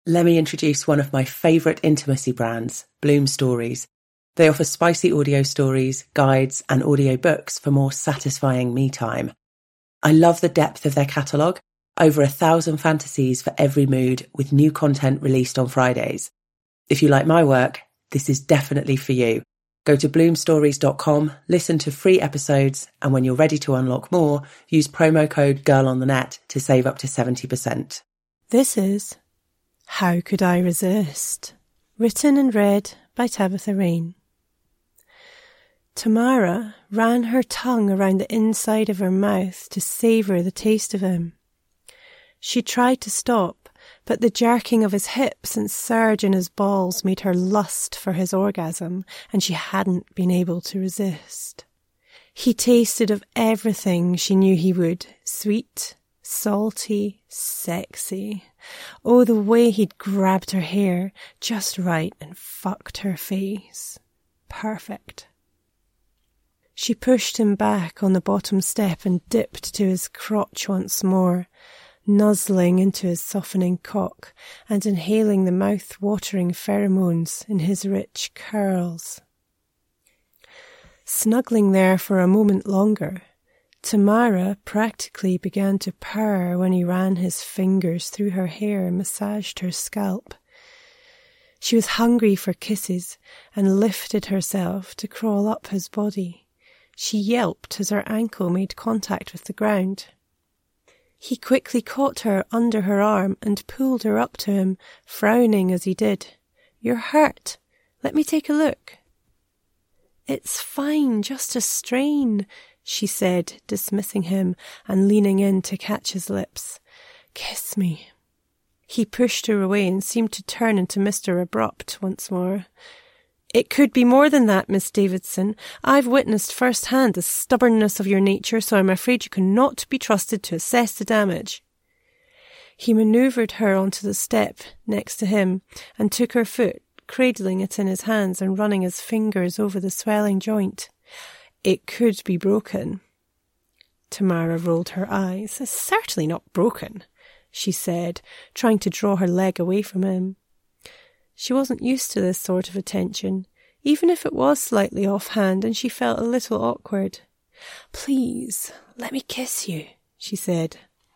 Let me introduce one of my favourite intimacy brands, Bloom Stories. They offer spicy audio stories, guides, and audio books for more satisfying me time. I love the depth of their catalogue, over 1,000 fantasies for every mood, with new content released on Fridays. If you like my work, this is definitely for you. Go to bloomstories.com, listen to free episodes, and when you're ready to unlock more, use promo code GIRLONTHENET to save up to 70%. This is How Could I Resist? Written and read by Tabitha Rain. Tamara ran her tongue around the inside of her mouth to savour the taste of him. She tried to stop, but the jerking of his hips and surge in his balls made her lust for his orgasm, and she hadn't been able to resist. He tasted of everything she knew he would, sweet, salty, sexy. Oh, the way he'd grabbed her hair just right and fucked her face. Perfect. She pushed him back on the bottom step and dipped to his crotch once more, nuzzling into his softening cock and inhaling the mouth-watering pheromones in his rich curls. Snuggling there for a moment longer, Tamara practically began to purr when he ran his fingers through her hair and massaged her scalp. She was hungry for kisses and lifted herself to crawl up his body. She yelped as her ankle made contact with the ground. He quickly caught her under her arm and pulled her up to him, frowning as he did. "You're hurt. Let me take a look." "It's fine, just a strain," she said, dismissing him and leaning in to catch his lips. "Kiss me." He pushed her away and seemed to turn into Mr. Abrupt once more. "It could be more than that, Miss Davidson. I've witnessed firsthand the stubbornness of your nature, so I'm afraid you cannot be trusted to assess the damage." He manoeuvred her onto the step next to him and took her foot, cradling it in his hands and running his fingers over the swelling joint. "It could be broken." Tamara rolled her eyes. "It's certainly not broken," she said, trying to draw her leg away from him. She wasn't used to this sort of attention, even if it was slightly offhand, and she felt a little awkward. "Please, let me kiss you," she said.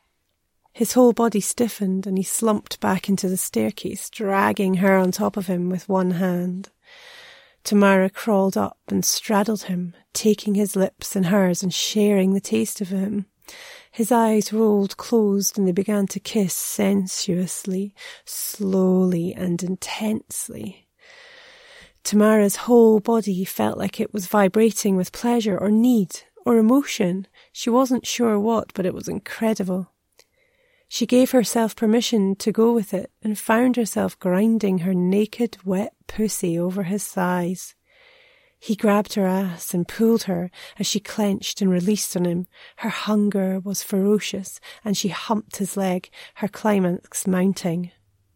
His whole body stiffened and he slumped back into the staircase, dragging her on top of him with one hand. Tamara crawled up and straddled him, taking his lips in hers and sharing the taste of him. His eyes rolled closed and they began to kiss sensuously, slowly and intensely. Tamara's whole body felt like it was vibrating with pleasure or need or emotion. She wasn't sure what, but it was incredible. She gave herself permission to go with it and found herself grinding her naked, wet pussy over his thighs. He grabbed her ass and pulled her as she clenched and released on him. Her hunger was ferocious and she humped his leg, her climax mounting.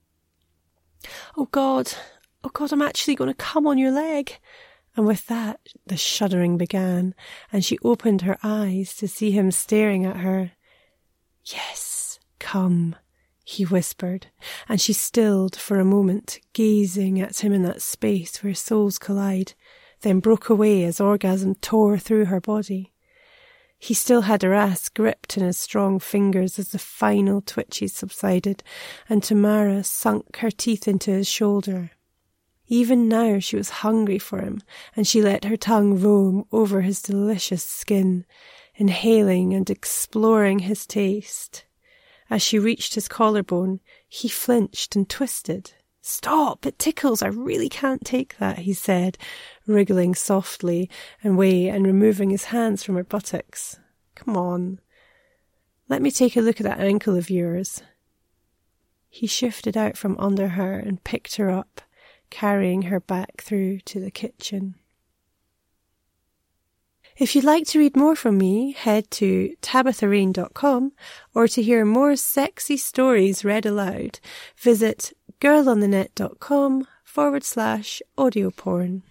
Oh God, I'm actually going to come on your leg." And with that, the shuddering began, and she opened her eyes to see him staring at her. "Yes, come," he whispered, and she stilled for a moment, gazing at him in that space where souls collide, then broke away as orgasm tore through her body. He still had her ass gripped in his strong fingers as the final twitches subsided, and Tamara sunk her teeth into his shoulder. Even now she was hungry for him, and she let her tongue roam over his delicious skin, inhaling and exploring his taste. As she reached his collarbone, he flinched and twisted. "Stop, it tickles, I really can't take that," he said, wriggling softly away and removing his hands from her buttocks. "Come on, let me take a look at that ankle of yours." He shifted out from under her and picked her up, carrying her back through to the kitchen. If you'd like to read more from me, head to tabitharain.com, or to hear more sexy stories read aloud, visit girlonthenet.com/audio porn.